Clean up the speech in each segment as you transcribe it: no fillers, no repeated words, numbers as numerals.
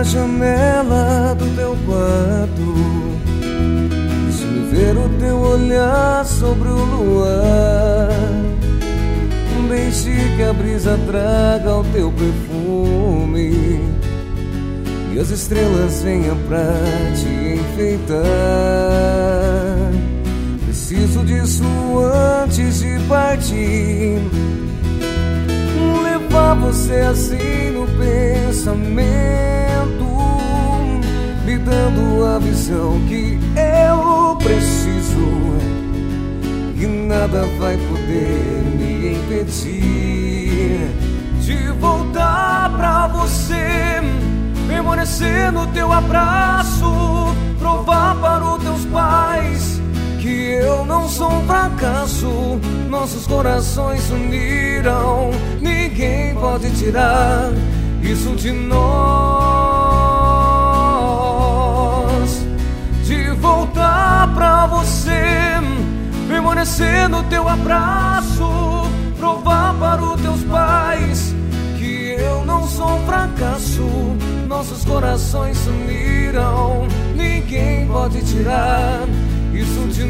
da janela do teu quarto, deixe-me ver o teu olhar sobre o luar. Deixe que a brisa traga o teu perfume e as estrelas venham pra te enfeitar. Preciso disso antes de partir, levar você assim no pensamento, me dando a visão que eu preciso, e nada vai poder me impedir de voltar pra você, permanecer no teu abraço, provar para os teus pais que eu não sou um fracasso. Nossos corações se uniram, ninguém pode tirar isso de nós. De voltar pra você, permanecer no teu abraço, provar para os teus pais que eu não sou um fracasso. Nossos corações se uniram, ninguém pode tirar isso de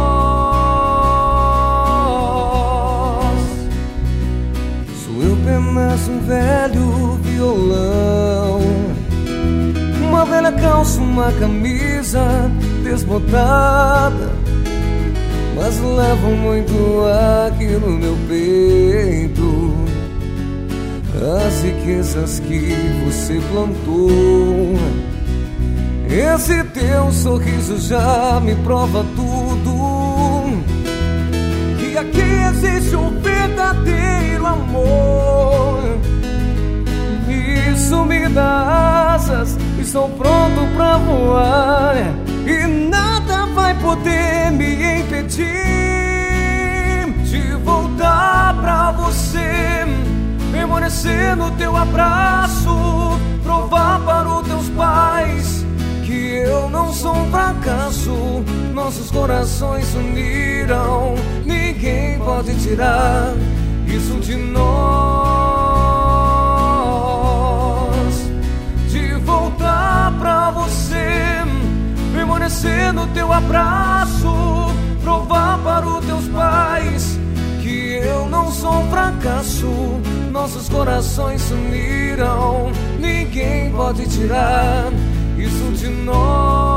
nós. Sou eu apenas um velho violão, uma velha calça, uma camisa desbotada, mas levo muito aqui no meu peito, as riquezas que você plantou. Esse teu sorriso já me prova tudo, que aqui existe um verdadeiro amor. Isso me dá asas, estou pronto pra voar, e nada vai poder me impedir de voltar pra você, permanecer no teu abraço, provar para os teus pais que eu não sou um fracasso. Nossos corações se uniram, ninguém pode tirar isso de nós. De voltar pra você, permanecer no teu abraço, provar para os teus pais que eu não sou um fracasso. Nossos corações se uniram, ninguém pode tirar isso de nós.